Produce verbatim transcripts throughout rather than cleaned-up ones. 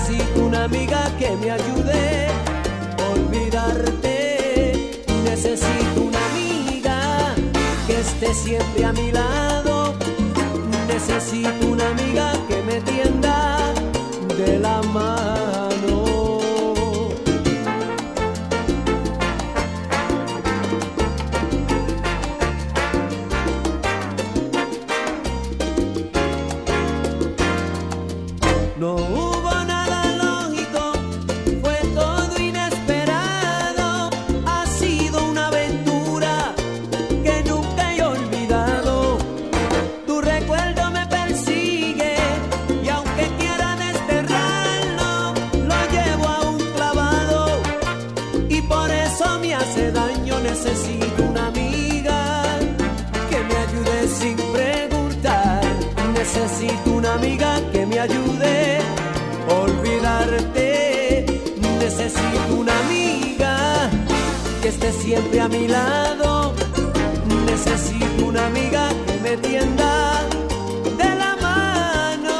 Necesito una amiga que me ayude a olvidarte. Necesito una amiga que esté siempre a mi lado. Necesito una amiga que me tienda de la mano. No hubo nada lógico, fue todo inesperado. Ha sido una aventura que nunca he olvidado. Tu recuerdo me persigue y aunque quiera desterrarlo, lo llevo aún clavado y por eso me hace daño. Necesito una amiga que me ayude sin preguntar. Necesito una amiga que me ayude a olvidarte. Necesito una amiga que esté siempre a mi lado. Necesito una amiga que me tienda de la mano.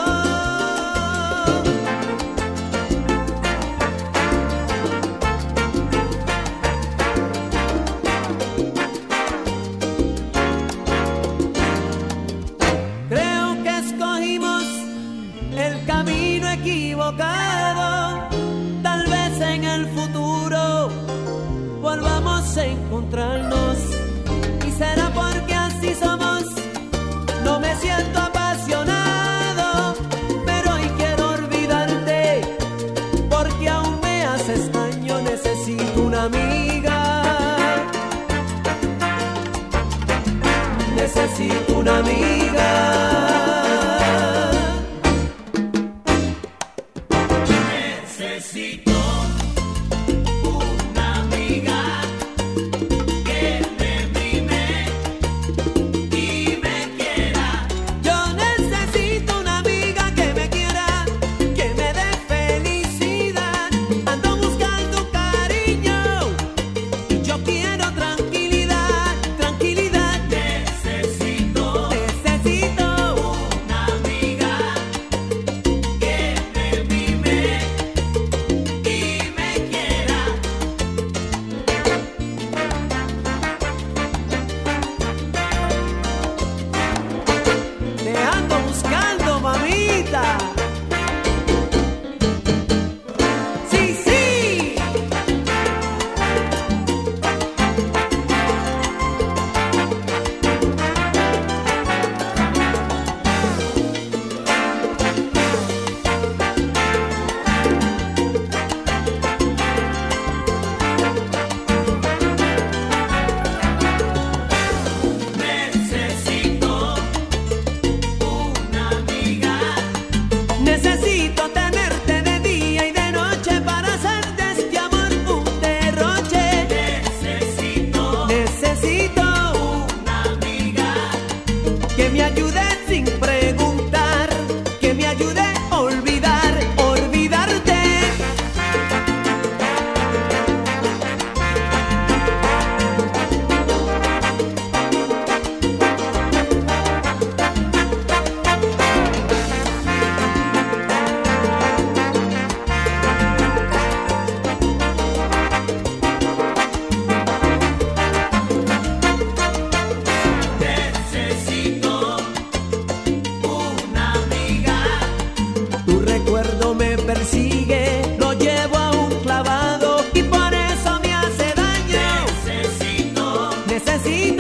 Creo que escogimos el camino equivocado. Tal vez en el futuro volvamos a encontrarnos. Y será porque así somos. No me siento apasionado, pero hoy quiero olvidarte porque aún me haces daño. Necesito una amiga. Necesito una amiga. Necesito una amiga que me mime y me quiera. Yo necesito una amiga que me quiera, que me dé felicidad. Ando buscando cariño y yo quiero tranquilidad, tranquilidad. Necesito, necesito una amiga que me mime y me quiera. Te ando buscando, mamita. Sí, sí. Necesito una amiga. Necesito tenerte de día y de noche para hacerte este amor un derroche. Necesito, necesito una amiga que me ayude sin preguntar, que me ayude a olvidar, olvidarte. Necesito una amiga. Tu recuerdo me persigue, lo llevo aún clavado y por eso me hace daño. Necesito, necesito